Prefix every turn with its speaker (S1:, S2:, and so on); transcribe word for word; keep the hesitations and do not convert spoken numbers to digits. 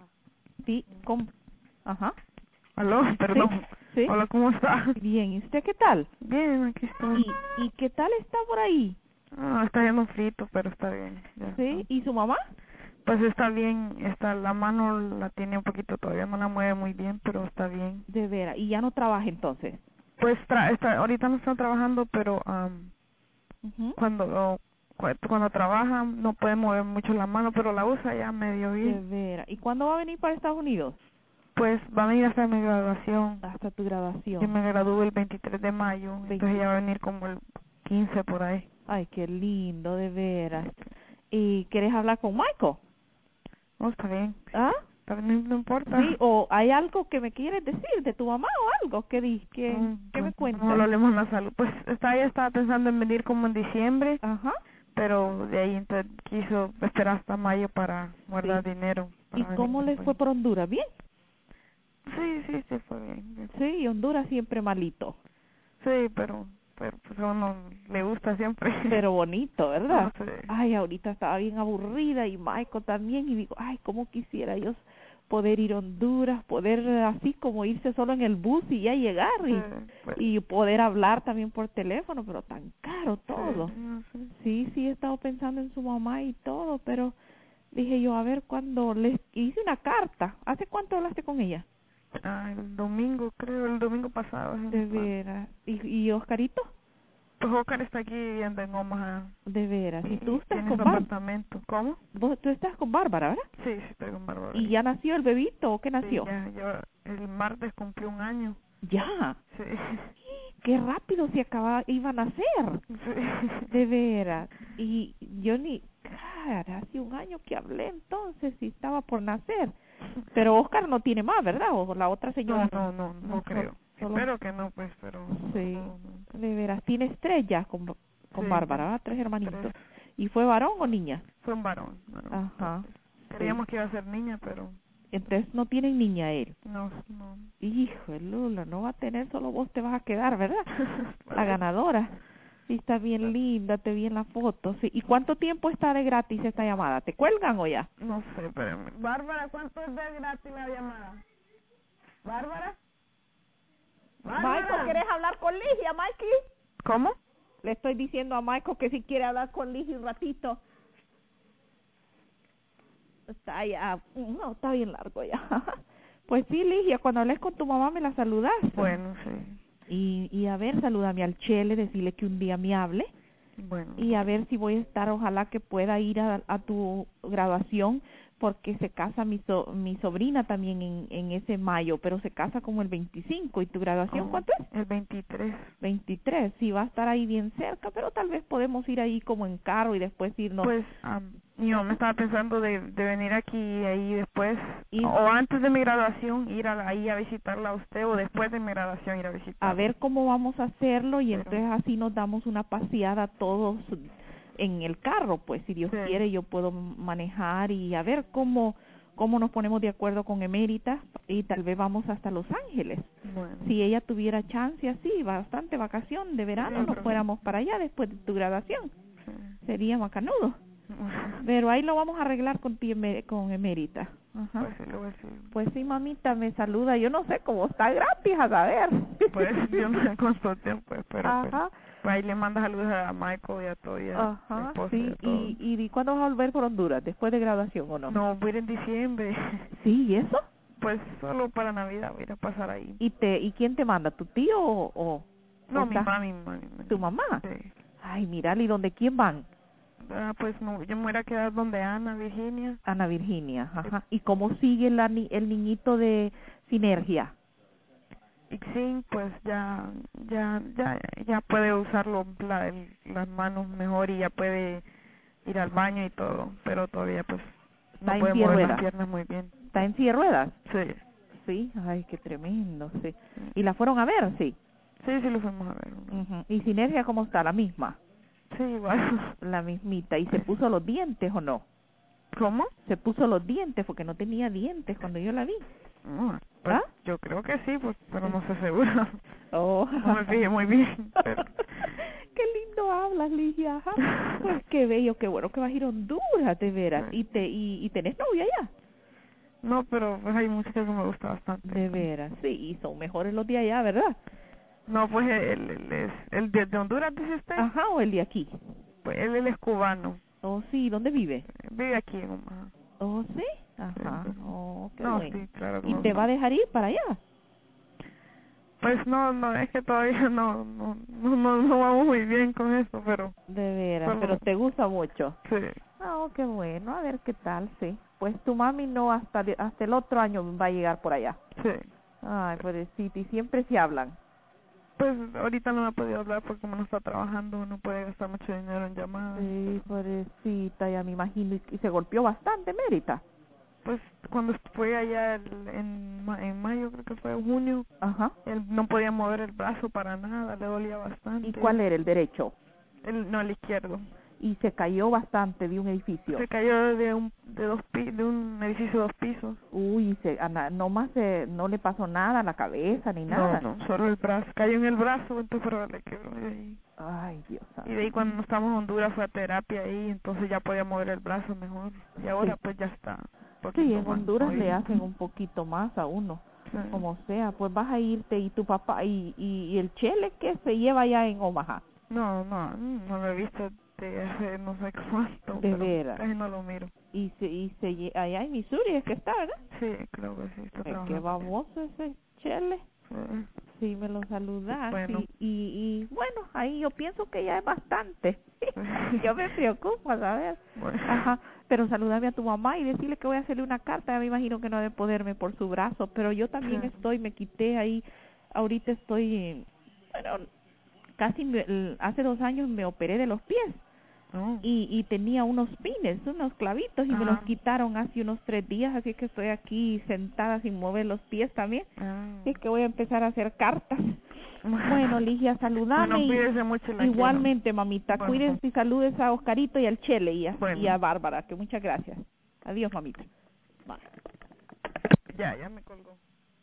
S1: Sí, ¿cómo? Ajá.
S2: Aló, perdón.
S1: Sí, sí.
S2: Hola, ¿cómo está?
S1: Bien, ¿y usted qué tal?
S2: Bien, aquí estoy.
S1: ¿Y, y qué tal está por ahí?
S2: Ah, está yendo frito, pero está bien. Ya
S1: ¿Sí?
S2: está.
S1: ¿Y su mamá?
S2: Pues está bien, está, la mano la tiene un poquito todavía, no la mueve muy bien, pero está bien.
S1: De veras, ¿y ya no trabaja entonces?
S2: Pues tra está, ahorita no está trabajando, pero um,
S1: Uh-huh.
S2: cuando cu- cuando trabaja no puede mover mucho la mano, pero la usa ya medio
S1: De
S2: bien.
S1: veras, ¿y cuándo va a venir para Estados Unidos?
S2: Pues va a venir hasta mi graduación.
S1: Hasta tu
S2: Yo
S1: graduación.
S2: me gradúo el veintitrés de mayo, entonces
S1: veinte.
S2: ella va a venir como el quince por ahí.
S1: Ay, qué lindo, de veras. ¿Y quieres hablar con Michael?
S2: No, está bien.
S1: ¿Ah?
S2: Está bien, no, no importa.
S1: Sí, o hay algo que me quieres decir de tu mamá o algo que di, que,
S2: Mm,
S1: que me
S2: pues,
S1: cuentas.
S2: no lo hablemos en la salud. Pues está, ella estaba pensando en venir como en diciembre,
S1: Ajá.
S2: pero de ahí entonces quiso esperar hasta mayo para guardar
S1: Sí.
S2: dinero.
S1: ¿Y
S2: Para venir
S1: cómo les
S2: después.
S1: fue por Honduras? ¿Bien?
S2: Sí, sí, sí, fue bien. bien.
S1: Sí, y Honduras siempre malito,
S2: Sí, pero, pero pues a uno le gusta siempre.
S1: pero bonito,
S2: No
S1: ¿verdad?
S2: sé.
S1: Ay, ahorita estaba bien aburrida y Michael también y digo, ay, cómo quisiera yo poder ir a Honduras, poder eh, así como irse solo en el bus y ya llegar
S2: Sí,
S1: y,
S2: pues,
S1: y poder hablar también por teléfono, pero tan caro
S2: sí,
S1: todo.
S2: no sé.
S1: Sí, sí, he estado pensando en su mamá y todo, pero dije yo, a ver, cuando les hice una carta, ¿hace cuánto hablaste con ella?
S2: Ah, el domingo, creo, el domingo pasado.
S1: De veras. ¿Y, y Oscarito?
S2: Pues Oscar está aquí viviendo en Omaha
S1: De veras. ¿Y tú
S2: y
S1: estás
S2: tiene
S1: con
S2: su
S1: Bárbara?
S2: apartamento. ¿Cómo?
S1: Vos, tú estás con Bárbara, ¿verdad?
S2: Sí, sí, estoy con Bárbara
S1: ¿Y
S2: ahí.
S1: ya nació el bebito o qué
S2: Sí,
S1: nació?
S2: ya, yo el martes cumplió un año.
S1: Ya.
S2: Sí,
S1: Qué rápido se acaba, iba a nacer.
S2: sí.
S1: De veras. Y yo ni, cara, hace un año que hablé entonces y estaba por nacer. Pero Oscar no tiene más, ¿verdad? O la otra
S2: No,
S1: señora.
S2: no, no, no
S1: No, solo,
S2: creo.
S1: solo,
S2: Espero que no, pues, pero
S1: sí.
S2: no, no.
S1: De veras. Tiene estrella con, con
S2: Sí,
S1: Bárbara, ¿verdad? Tres
S2: tres.
S1: hermanitos. ¿Y fue varón o niña?
S2: Fue un varón, varón.
S1: Ajá. Sí.
S2: Creíamos que iba a ser niña, pero
S1: Entonces no tienen niña él.
S2: no, no.
S1: Hijo, Lula, no va a tener, solo vos te vas a quedar, ¿verdad? La
S2: Parece.
S1: ganadora. Sí, está bien linda, te vi en la foto. Sí. ¿Y cuánto tiempo está de gratis esta llamada? ¿Te cuelgan o ya?
S2: No sé, espérame. Bárbara, ¿cuánto es de gratis la llamada? ¿Bárbara?
S1: Michael,
S2: ¿Bárbara?
S1: ¿quieres hablar con Ligia, Mikey?
S2: ¿Cómo?
S1: Le estoy diciendo a Michael que si quiere hablar con Ligia un ratito. Está ya, no, está bien largo ya. Pues sí, Ligia, cuando hables con tu mamá me la saludas.
S2: Bueno, sí.
S1: Y, y a ver, salúdame al Chele, decirle que un día me hable.
S2: Bueno.
S1: Y a ver si voy a estar, ojalá que pueda ir a, a tu graduación, porque se casa mi so, mi sobrina también en, en ese mayo, pero se casa como el veinticinco. ¿Y tu graduación
S2: Oh,
S1: cuánto es?
S2: el veintitrés.
S1: veintitrés. Sí, va a estar ahí bien cerca, pero tal vez podemos ir ahí como en carro y después irnos.
S2: Pues um, mi mamá estaba pensando de, de venir aquí y ahí después,
S1: Ir
S2: o antes de mi graduación, ir a, ahí a visitarla a usted, o después de mi graduación ir a visitarla.
S1: a ver cómo vamos a hacerlo y
S2: Pero,
S1: entonces así nos damos una paseada todos en el carro, pues si Dios
S2: sí.
S1: quiere yo puedo manejar y a ver cómo cómo nos ponemos de acuerdo con Emérita y tal vez vamos hasta Los Ángeles.
S2: Bueno.
S1: Si ella tuviera chance así, bastante vacación de verano,
S2: Sí,
S1: nos
S2: pero-
S1: fuéramos para allá después de tu graduación.
S2: Sí.
S1: Sería macanudo. Pero ahí lo vamos a arreglar con ti, Emer- con Emérita. Ajá.
S2: Pues sí, le voy a decir.
S1: Pues sí, mamita, me saluda. Yo no sé cómo está gratis, a saber.
S2: Pues yo no sé cuánto tiempo, pues, pero
S1: Ajá.
S2: pues, pues ahí le manda saludos a Michael y a todo, y a mi
S1: Ajá,
S2: esposa y
S1: sí.
S2: a todo.
S1: ¿Y, y, y cuándo vas a volver por Honduras? ¿Después de graduación o no?
S2: No, voy a ir en diciembre.
S1: Sí, ¿y eso?
S2: Pues solo para Navidad voy a ir a pasar ahí.
S1: ¿Y te y quién te manda? ¿Tu tío o, o,
S2: No,
S1: o
S2: mi
S1: está-
S2: mamá, mi mamá, mi mamá.
S1: tu mamá?
S2: Sí.
S1: Ay, mira, ¿y dónde quién van?
S2: Ah, pues no, yo me voy a quedar donde Ana, Virginia.
S1: Ana Virginia, ajá. ¿Y cómo sigue la, ni- el niñito de Sinergia?
S2: Y sí, pues ya, ya, ya, ya puede usarlo la, el- las manos mejor y ya puede ir al baño y todo, pero todavía pues
S1: ¿Está
S2: no
S1: en
S2: puede
S1: silla de
S2: mover las
S1: ruedas?
S2: piernas muy bien.
S1: ¿Está en silla de ruedas?
S2: Sí,
S1: Sí, ay, qué tremendo, sí. ¿Y la fueron a ver? Sí.
S2: sí, sí lo fuimos a ver. ¿No?
S1: Ujú. ¿Y Sinergia cómo está? La misma,
S2: Sí, igual.
S1: la mismita. ¿Y se puso los dientes o no?
S2: ¿Cómo?
S1: Se puso los dientes porque no tenía dientes cuando yo la vi.
S2: No, pues
S1: ¿Ah?
S2: yo creo que sí, pues, pero no sé seguro.
S1: Oh.
S2: No me fijé muy bien, pero...
S1: Qué lindo hablas, Ligia. Ajá. Pues qué bello, qué bueno que vas a ir a Honduras, de veras. ¿Y te y, y tenés novia ya?
S2: No, pero pues hay música que me gusta bastante.
S1: De veras, sí, y son mejores los de allá, ¿verdad?
S2: No, pues el, el, es, el de, de Honduras, dice usted.
S1: Ajá, o el de aquí.
S2: Pues él, él es cubano.
S1: Oh, sí, ¿dónde vive?
S2: Vive aquí en Omaha.
S1: Oh, sí, ajá,
S2: Sí.
S1: oh, qué
S2: No,
S1: bueno.
S2: sí, claro.
S1: ¿Y
S2: no,
S1: te va a dejar ir para allá?
S2: Pues no, no, es que todavía no, no, no, no, no vamos muy bien con eso, pero...
S1: De veras,
S2: Pero,
S1: pero te gusta mucho.
S2: sí.
S1: Ah, oh, qué bueno, a ver qué tal, sí. Pues tu mami no hasta de- hasta el otro año va a llegar por allá.
S2: Sí.
S1: Ay, pobrecita, y siempre se hablan.
S2: Pues ahorita no me ha podido hablar porque como no está trabajando, no puede gastar mucho dinero en llamadas.
S1: Sí, pobrecita, ya me imagino, y, y se golpeó bastante, Mérita.
S2: Pues cuando fue allá el- en, ma- en mayo, creo que fue en junio,
S1: Ajá.
S2: él no podía mover el brazo para nada, le dolía bastante.
S1: ¿Y cuál era el derecho?
S2: El, no, el izquierdo.
S1: Y se cayó bastante de un edificio.
S2: Se cayó de un de dos pi- de un edificio de dos pisos.
S1: Uy, se, ana- no más se, no le pasó nada a la cabeza ni nada.
S2: No, no, solo el brazo. Cayó en el brazo, entonces pero le quebró de ahí.
S1: Ay, Dios santo.
S2: Y de ahí cuando estábamos en Honduras fue a terapia ahí, entonces ya podía mover el brazo mejor. Y ahora
S1: Sí.
S2: pues ya está. un
S1: Sí,
S2: poquito
S1: en
S2: más
S1: Honduras le
S2: movido.
S1: hacen un poquito más a uno,
S2: Sí.
S1: como sea. Pues vas a irte y tu papá y, y, y el chele que se lleva allá en Omaha.
S2: No, no, no lo he visto de hace no sé cuánto.
S1: De
S2: pero
S1: veras.
S2: Casi no lo miro.
S1: Y se, y se lle- allá en Missouri es que está, ¿verdad?
S2: Sí, creo que sí, está
S1: Ay,
S2: trabajando.
S1: qué baboso ese chele.
S2: Sí.
S1: Sí, me lo saludas.
S2: Bueno.
S1: Y, y, y bueno, ahí yo pienso que ya es bastante. Yo me preocupo, ¿sabes?
S2: Bueno.
S1: Ajá, pero saludame a tu mamá y decirle que voy a hacerle una carta. Ya me imagino que no debe poderme por su brazo, pero yo también
S2: Sí.
S1: estoy, me quité ahí. Ahorita estoy, eh, bueno, casi me- el- hace dos años me operé de los pies.
S2: No.
S1: Y, y tenía unos pines, unos clavitos, y me los
S2: Ajá.
S1: quitaron hace unos tres días, así que estoy aquí sentada sin mover los pies también.
S2: Ah.
S1: Es que voy a empezar a hacer cartas. Bueno, Ligia, saludame.
S2: Bueno,
S1: y
S2: cuídese mucho y la
S1: igualmente, mamita,
S2: Bueno.
S1: cuídense y saludes a Oscarito y al Chele y a,
S2: Bueno.
S1: y a Bárbara, que muchas gracias. Adiós, mamita. Bye.
S2: quiero. Ya, ya me colgó.